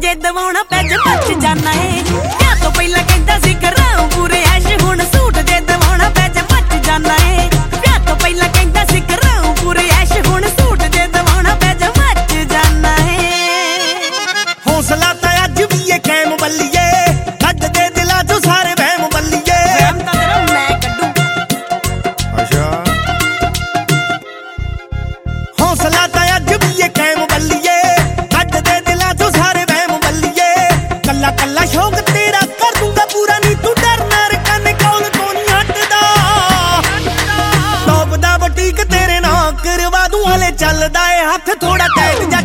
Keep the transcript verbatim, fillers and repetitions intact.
ਜੇ ਦਵਾਉਣਾ ਪੈਜ ਮੱਚ ਜਾਣਾ ਏ। ਵਿਆਹ ਤੋਂ ਪਹਿਲਾਂ ਕਹਿੰਦਾ ਸੀ ਕਰਾਂ ਪੂਰੇ ਐਸ਼, ਹੁਣ ਸੂਟ ਜੇ ਦਵਾਉਣਾ ਪੈਜ ਮੱਚ ਜਾਣਾ ਏ। ਵਿਆਹ ਤੋਂ ਪਹਿਲਾਂ ਕਹਿੰਦਾ ਸੀ ਕਰਾਂ ਪੂਰੇ ਐਸ਼, ਹੁਣ ਸੂਟ ਜੇ ਦਵਾਉਣਾ ਪੈਜ ਮੱਚ ਜਾਣਾ ਏ। ਹੌਸਲਾ ਤਾਂ ਅੱਜ ਵੀ ਏ ਕੈਮ ਬੱਲੀਏ, ਕੱਢ ਦੇ ਦਿਲਾਂ ਚੋਂ ਸਾਰੇ ਵਹਿਮ ਬੱਲੀਏ। ਵਹਿਮ ਤਾਂ ਤੇਰਾ ਮੈਂ ਕੱਢੂ। ਅੱਛਾ ਹੌਸਲਾ ਤਾਂ ਅੱਜ ਵੀ ਏ ਕੈਮ ਬੱਲੀਏ, ਕੱਢ ਦੇ ਦਿਲਾਂ ਚੋਂ ਸਾਰੇ ਵਹਿਮ ਬੱਲੀਏ। ਕੱਲਾ ਕੱਲਾ ਸ਼ੌਕ ਤੇਰਾ ਕਰ ਦੂੰਗਾ ਪੂਰਾ, ਨੀ ਤੂੰ ਡਰਨਾ ਰਕਨ ਕੌਲ ਤੋਂ ਨੀ ਹਟਦਾ। ਟੌਪ ਦਾ ਬੁਟੀਕ ਤੇਰੇ ਨਾਂ ਕਰਵਾ ਦੂੰ, ਹਲੇ ਚੱਲਦਾ ਏ ਹੱਥ ਥੋੜਾ ਟਾਈਟ।